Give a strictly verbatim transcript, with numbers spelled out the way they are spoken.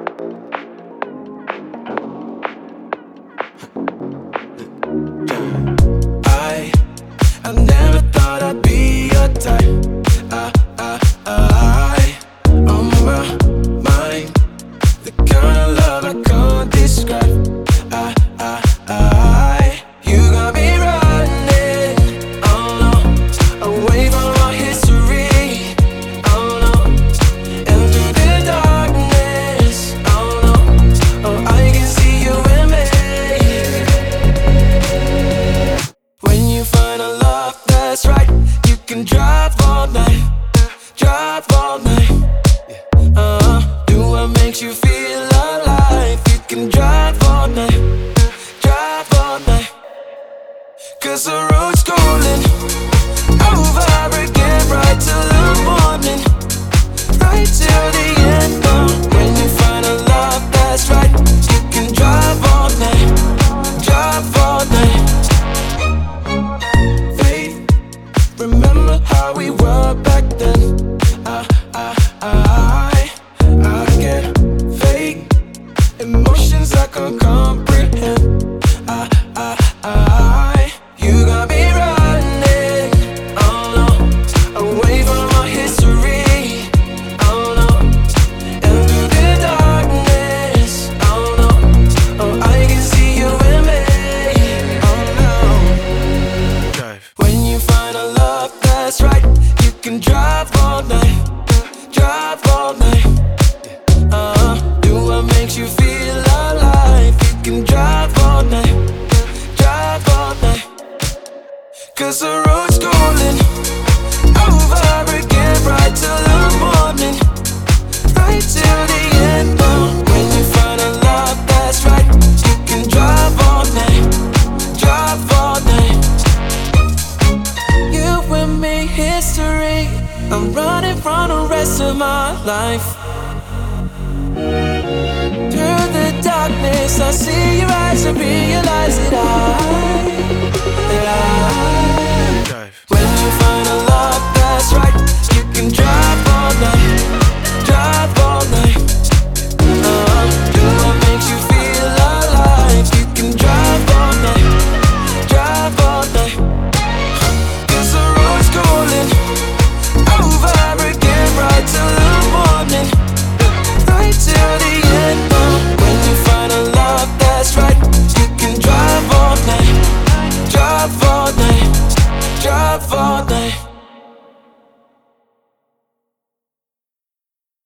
I, I never thought I'd be your type. I, I, I, on my mind, the kind of love I can't describe. I, I, I, you got me running, oh no, away from our history, oh no, and through the darkness, oh no, oh I can see you in me. When you find a love that's right, you can drive all night, drive all night. Uh, do what makes you feel alive. You can drive all night, drive all night. Cause the road's calling, over again, right till the morning, right till the end. Uh, when you find a love that's right, you can drive all night, drive all night. Remember how we were back then. I, I, I, I get fake emotions I can't comprehend. I, I, I, you got me running, oh no, away from our history, oh no, and through the darkness, oh no, oh I can see you in me, oh no. Drive. When you find a love that's right, you can drive all night, drive all night. Uh, do what makes you feel alive. You can drive all night, drive all night. Cause the road's calling, over again, right till the morning, right till the end. Uh, when you find a love that's right, you can drive all night, drive all night. You and me, history. I'm running from the rest of my life. Through the darkness, I see your eyes and realize that I, that I, when you find a